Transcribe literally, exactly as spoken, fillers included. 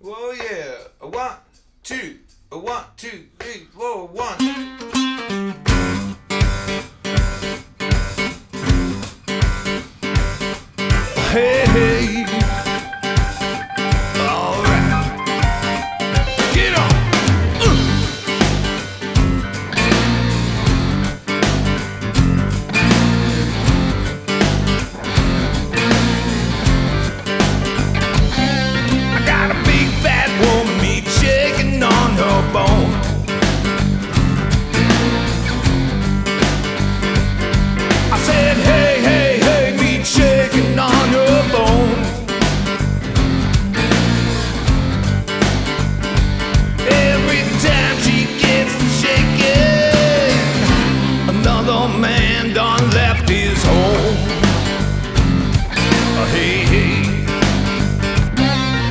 Whoa, yeah. A one, two, a one, two, three, four, one. Hey!